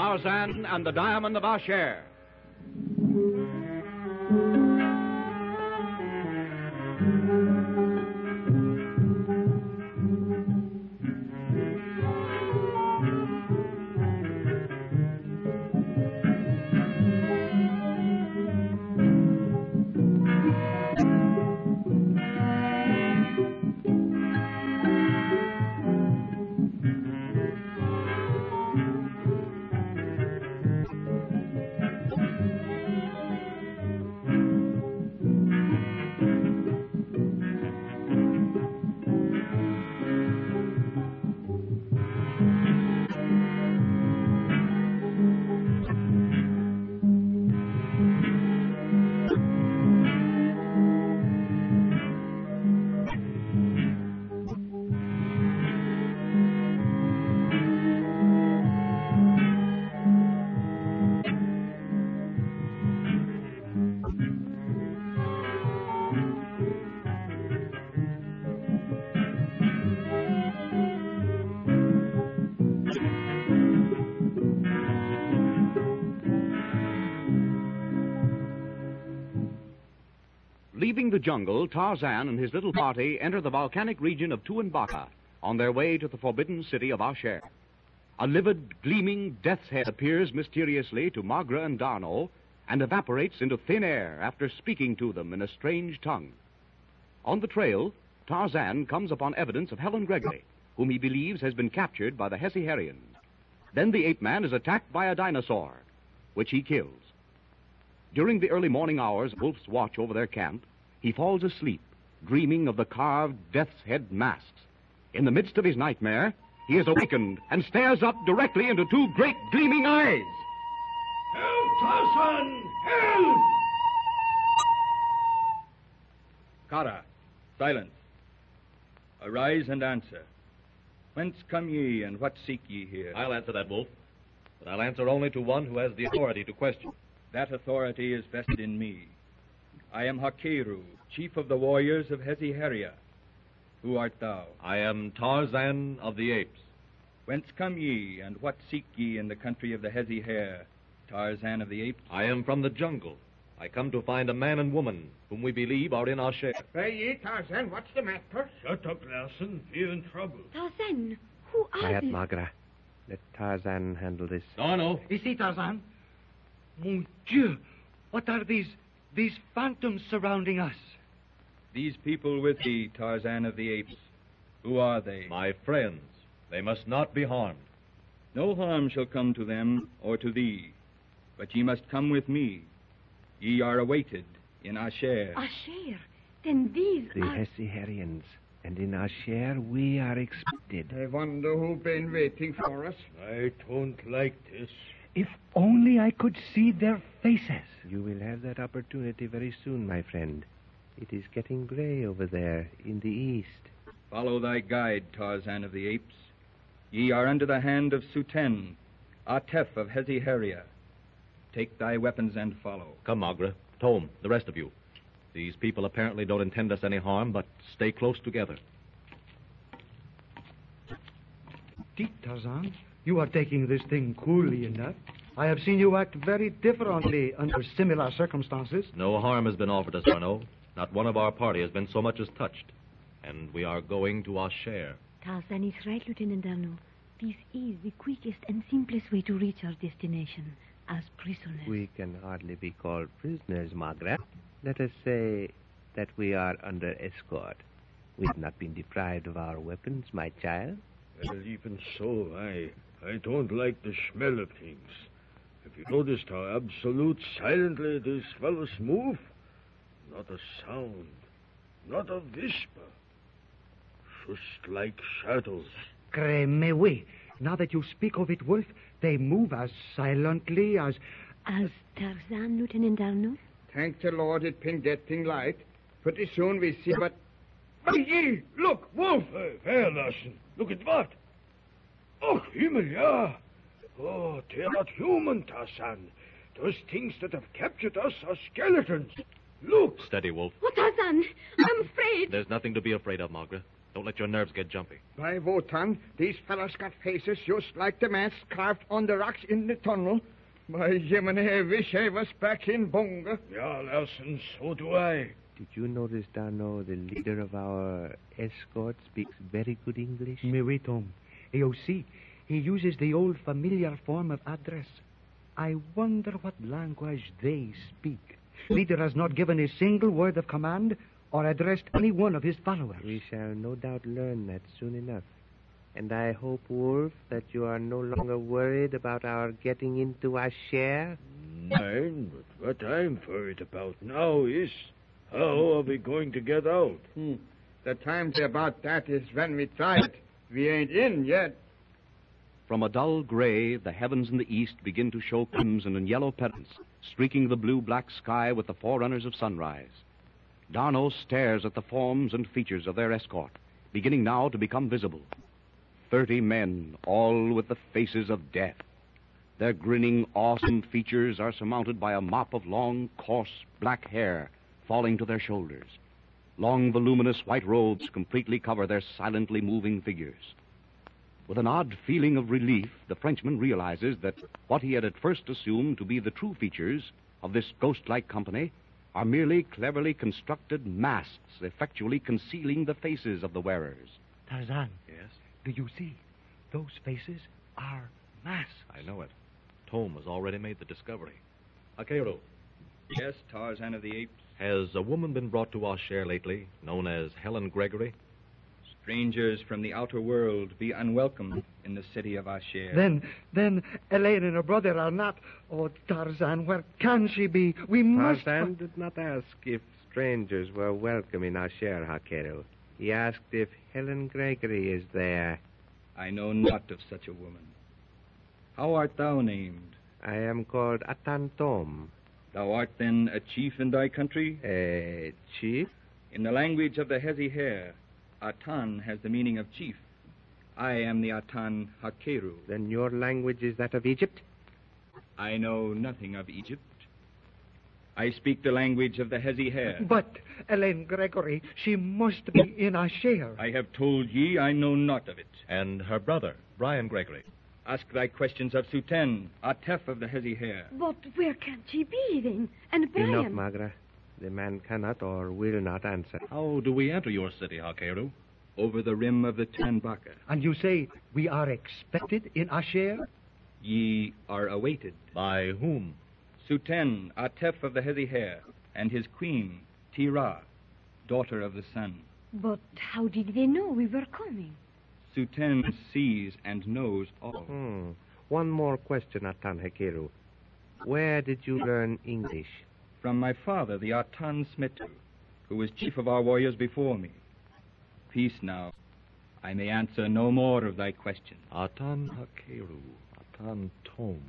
Tarzan and the Diamond of Asher. Leaving the jungle, Tarzan and his little party enter the volcanic region of Tuanbaca on their way to the forbidden city of Asher. A livid, gleaming death's head appears mysteriously to Magra and D'Arnot and evaporates into thin air after speaking to them in a strange tongue. On the trail, Tarzan comes upon evidence of Helen Gregory, whom he believes has been captured by the Hesse-Herians. Then the ape-man is attacked by a dinosaur, which he kills. During the early morning hours of Wolf's watch over their camp, he falls asleep, dreaming of the carved death's head masks. In the midst of his nightmare, he is awakened and stares up directly into two great gleaming eyes. Help, Tarzan! Help! Kara, silence. Arise and answer. Whence come ye, and what seek ye here? I'll answer that, Wolf. But I'll answer only to one who has the authority to question. That authority is vested in me. I am Hakeru, chief of the warriors of Hesse-Heria. Who art thou? I am Tarzan of the Apes. Whence come ye, and what seek ye in the country of the Hesse-Her, Tarzan of the Apes? I am from the jungle. I come to find a man and woman whom we believe are in Asher. Say ye, Tarzan, what's the matter? Shut up, Larson. We're in trouble. Tarzan, who are Quiet, these? Magra. Let Tarzan handle this. D'Arnot. Ici, Tarzan. Mon Dieu! What are these phantoms surrounding us? These people with thee, Tarzan of the Apes. Who are they? My friends. They must not be harmed. No harm shall come to them or to thee. But ye must come with me. Ye are awaited in Asher. Asher? Then these The are... Hesse-Herians. And in Asher we are expected. I wonder who's been waiting for us. I don't like this. If only I could see their faces. You will have that opportunity very soon, my friend. It is getting gray over there in the east. Follow thy guide, Tarzan of the Apes. Ye are under the hand of Suten, Atef of Hesse-Heria. Take thy weapons and follow. Come, Magra. Tom, the rest of you. These people apparently don't intend us any harm, but stay close together. Indeed, Tarzan, you are taking this thing coolly enough. I have seen you act very differently under similar circumstances. No harm has been offered us, D'Arnot. Not one of our party has been so much as touched. And we are going to Asher. Tarzan is right, Lieutenant D'Arnot. This is the quickest and simplest way to reach our destination, as prisoners. We can hardly be called prisoners, Magra. Let us say that we are under escort. We have not been deprived of our weapons, my child. Well, even so, I don't like the smell of things. Have you noticed how absolute silently these fellows move? Not a sound, not a whisper. Just like shadows. Creme, oui. Now that you speak of it, Wolf, they move as silently as... As Tarzan, Lieutenant D'Arnot? Thank the Lord it been getting light. Pretty soon we see, but... By ye, look, Wolf! Where, Larson? Look at what? Oh, Himmel, yeah. Oh, they're not human, Tarzan. Those things that have captured us are skeletons. Look! Steady, Wolf. Oh, Tarzan, I'm afraid. There's nothing to be afraid of, Magra. Don't let your nerves get jumpy. By Wotan, these fellows got faces just like the masks carved on the rocks in the tunnel. By Jiminy, I wish I was back in Bonga. Yeah, Larson, so do I. Did you notice, Darno, the leader of our escort speaks very good English? Mais oui, Tom. Et aussi, he uses the old familiar form of address. I wonder what language they speak. Leader has not given a single word of command or addressed any one of his followers. We shall no doubt learn that soon enough. And I hope, Wolf, that you are no longer worried about our getting into our share. Mine, but what I'm worried about now is how are we going to get out? The time about that is when we try it. We ain't in yet. From a dull gray, the heavens in the east begin to show crimson and yellow pennants, streaking the blue-black sky with the forerunners of sunrise. Darno stares at the forms and features of their escort, beginning now to become visible. 30 men, all with the faces of death. Their grinning, awesome features are surmounted by a mop of long, coarse, black hair falling to their shoulders. Long, voluminous white robes completely cover their silently moving figures. With an odd feeling of relief, the Frenchman realizes that what he had at first assumed to be the true features of this ghost-like company are merely cleverly constructed masks, effectually concealing the faces of the wearers. Tarzan. Yes? Do you see? Those faces are masks. I know it. Tom has already made the discovery. Hakeru, Yes, Tarzan of the Apes. has a woman been brought to our share lately, known as Helen Gregory? Strangers from the outer world be unwelcome in the city of Asher. Then, Elaine and her brother are not... Oh, Tarzan, where can she be? We must... Tarzan did not ask if strangers were welcome in our share, Hakeru. He asked if Helen Gregory is there. I know not of such a woman. How art thou named? I am called Atan Tom. Thou art then a chief in thy country? Chief? In the language of the Hezi Hair, Atan has the meaning of chief. I am the Atan Hakeru. Then your language is that of Egypt? I know nothing of Egypt. I speak the language of the Hezi Hair. But, Elaine Gregory, she must be in Asher. I have told ye I know not of it. And her brother, Brian Gregory. Ask thy questions of Suten, Atef of the Hezi Hair. But where can she be, then? And Brian? Enough, Magra. The man cannot or will not answer. How do we enter your city, Hakeru? Over the rim of the Tanbaka. And you say we are expected in Asher? Ye are awaited. By whom? Suten, Atef of the Hezi Hair, and his queen, Tira, daughter of the sun. But how did they know we were coming? Suten sees and knows all. One more question, Atan Hakeru. Where did you learn English? From my father, the Atan Smetu, who was chief of our warriors before me. Peace now. I may answer no more of thy questions. Atan Hakeru, Atan Tom.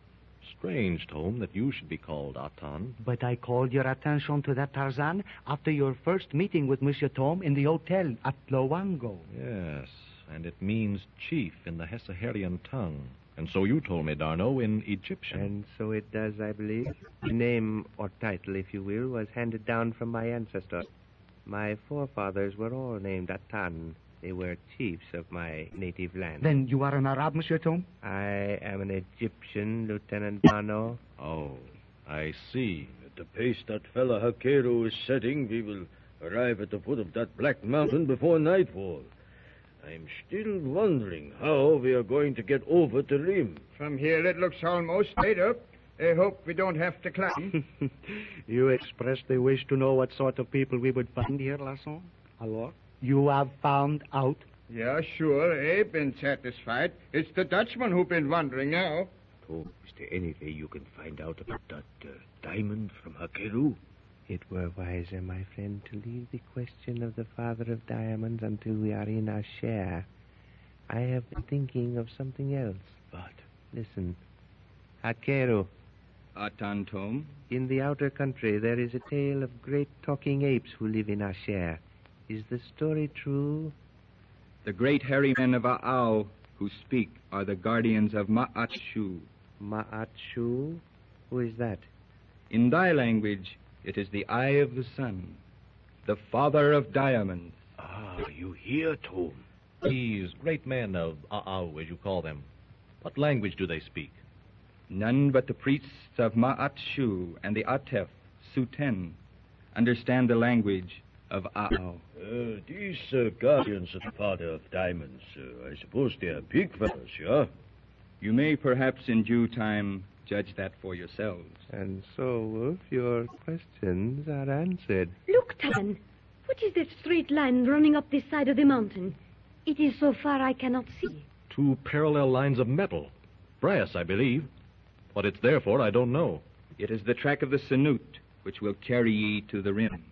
Strange, Tom, that you should be called Atan. But I called your attention to that, Tarzan, after your first meeting with Monsieur Tom in the hotel at Loango. Yes, and it means chief in the Hessaharian tongue. And so you told me, Darno, in Egyptian. And so it does, I believe. The name, or title, if you will, was handed down from my ancestors. My forefathers were all named Atan. They were chiefs of my native land. Then you are an Arab, Monsieur Tom? I am an Egyptian, Lieutenant Darno. Oh, I see. At the pace that fella Hakeru is setting, we will arrive at the foot of that black mountain before nightfall. I'm still wondering how we are going to get over the rim. From here it looks almost straight up. I hope we don't have to climb. You expressed a wish to know what sort of people we would find here, Lasson. Alors? You have found out? Yeah, sure. I've been satisfied. It's the Dutchman who's been wondering now. Oh, is there any way you can find out about that diamond from Hakeru? It were wiser, my friend, to leave the question of the father of diamonds until we are in our share. I have been thinking of something else. What? Listen. Hakeru, Atan Tom, in the outer country there is a tale of great talking apes who live in our share. Is the story true? the great hairy men of Aau who speak are the guardians of Ma'at-Shu. Ma'at-Shu? Who is that? In thy language, it is the eye of the sun, the father of diamonds. Ah, you hear, Tom? These great men of Aau, as you call them, what language do they speak? None but the priests of Ma'at Shu and the Atef, Suten, understand the language of Aau. These guardians of the Father of Diamonds, I suppose they are big fellows, yeah? You may perhaps in due time judge that for yourselves. And so, Wolf, your questions are answered. Look, Tan. What is that straight line running up this side of the mountain? It is so far I cannot see. 2 parallel lines of metal. Brass, I believe. What it's there for, I don't know. It is the track of the Sanut, which will carry ye to the rim.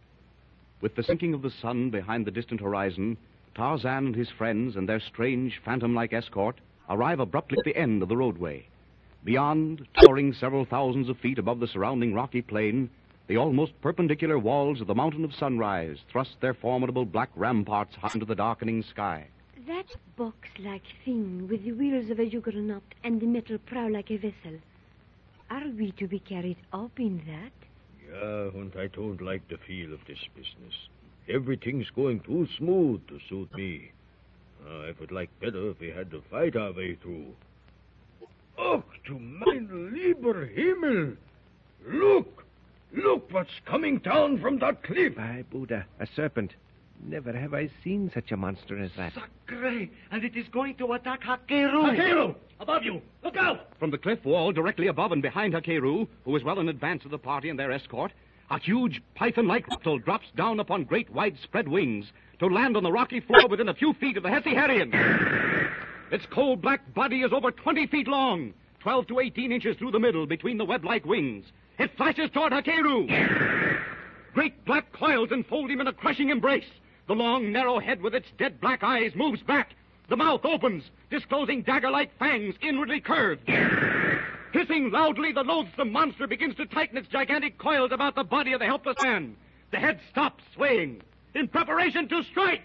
With the sinking of the sun behind the distant horizon, Tarzan and his friends and their strange phantom-like escort arrive abruptly at the end of the roadway. Beyond, towering several thousands of feet above the surrounding rocky plain, the almost perpendicular walls of the Mountain of Sunrise thrust their formidable black ramparts high into the darkening sky. That box-like thing with the wheels of a juggernaut and the metal prow like a vessel. Are we to be carried up in that? Yeah, and I don't like the feel of this business. Everything's going too smooth to suit me. I would like better if we had to fight our way through. Och, du mein lieber Himmel! Look! Look what's coming down from that cliff! By Buddha, a serpent. Never have I seen such a monster as that. Sacre! And it is going to attack Hakeru! Hakeru! Above you! Look out! From the cliff wall, directly above and behind Hakeru, who is well in advance of the party and their escort, a huge python-like reptile drops down upon great widespread wings to land on the rocky floor within a few feet of the Hesiharian. Its coal-black body is over 20 feet long, 12 to 18 inches through the middle between the web-like wings. It flashes toward Hakeru. Great black coils enfold him in a crushing embrace. The long, narrow head with its dead black eyes moves back. The mouth opens, disclosing dagger-like fangs inwardly curved. Hissing loudly, the loathsome monster begins to tighten its gigantic coils about the body of the helpless man. The head stops, swaying, in preparation to strike.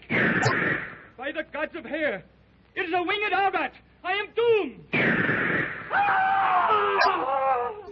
By the gods of hair, it is a winged Arbat! I am doomed!